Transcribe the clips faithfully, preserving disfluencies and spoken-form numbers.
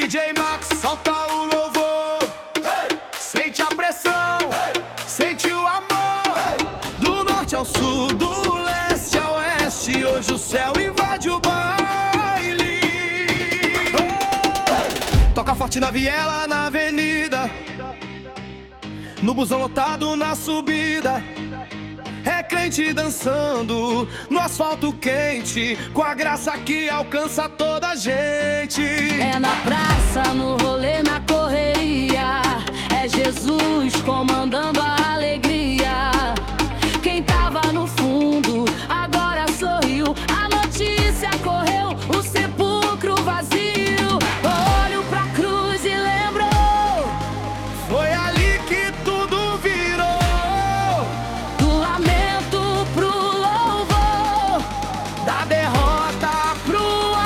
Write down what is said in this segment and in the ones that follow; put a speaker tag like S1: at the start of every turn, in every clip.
S1: D J Max, solta o louvor. Hey! Sente a pressão, hey! Sente o amor, hey! Do norte ao sul, do leste ao oeste, hoje o céu invade o baile. Hey! Toca forte na viela, na avenida, no busão lotado, na subida. É crente dançando no asfalto quente, com a graça que alcança toda a gente.
S2: É na praça, no rolê, na correria, é Jesus comandando a alegria. Quem tava no fundo agora sorriu, a notícia correu, o sepulcro vazio. Olho pra cruz e lembrou,
S1: foi ali que tudo virou.
S2: do lamento pro louvor,
S1: Da derrota pro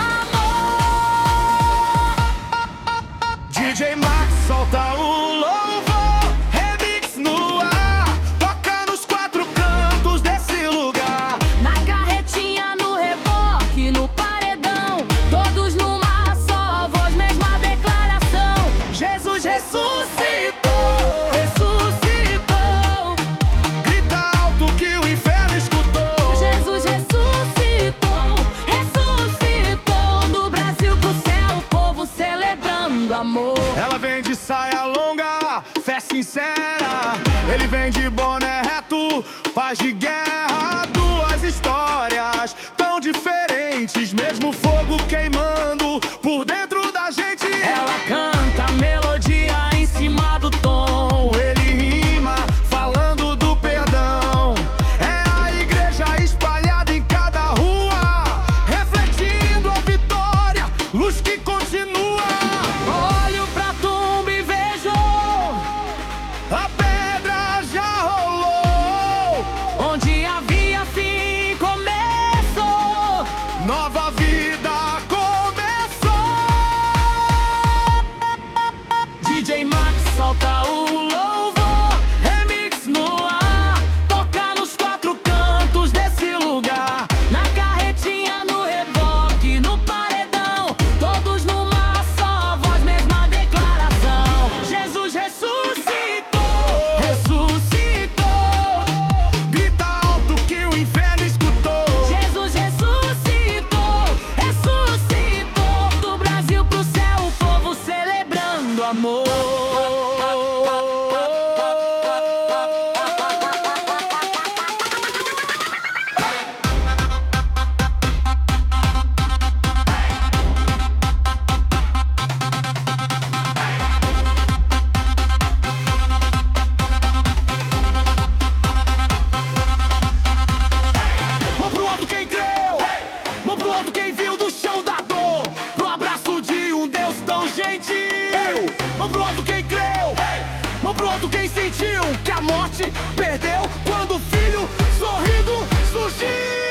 S1: amor. D J Max, solta o louvor. Remix no ar, toca nos quatro cantos desse lugar.
S2: na carretinha, no reboque, no paredão, todos numa só voz, mesma declaração.
S1: Jesus ressuscitou,
S2: Ressuscitou,
S1: grita alto que o inferno escutou.
S2: Jesus ressuscitou, ressuscitou. Do Brasil pro céu, o povo celebrando amor.
S1: Ela vem de saia longa, fé sincera. Ele vem de boné reto, paz de guerra. Duas histórias tão diferentes, mesmo fogo queimando por dentro da gente. Ela canta a melodia em cima do tom, ele rima falando do perdão. É a igreja espalhada em cada rua, refletindo a vitória, luz que continua. Olho pra tumba e vejo, a pedra já rolou. Onde havia fim começou, nova vida começou. D J Max, solta o louvor. Remix no ar, toca nos quatro cantos desse lugar.
S2: Na carretinha, no reboque, no paredão, todos numa só voz, mesma declaração.
S1: Jesus ressuscitou, ressuscitou. Grita alto que o inferno escutou.
S2: Jesus ressuscitou, ressuscitou. Do Brasil pro céu, o povo celebrando amor.
S1: Mão pro alto quem creu, mão pro alto quem viu do chão da dor, pro abraço de um Deus tão gentil. Mão pro alto quem creu, mão pro alto quem sentiu que a morte perdeu quando o filho sorrindo surgiu.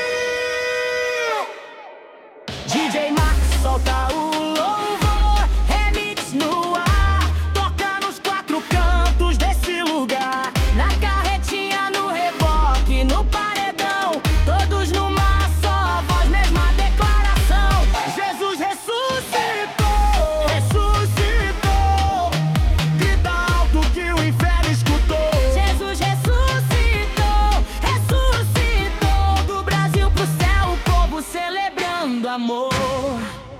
S2: D J Max, solta o louvor. Remix no ar, toca nos quatro cantos desse lugar. Na carretinha, no reboque, no paredão, todos numa só voz, mesma declaração.
S1: Jesus ressuscitou, ressuscitou. Grita alto que o inferno escutou.
S2: Jesus ressuscitou, ressuscitou. Do Brasil pro céu, o povo celebrando amor.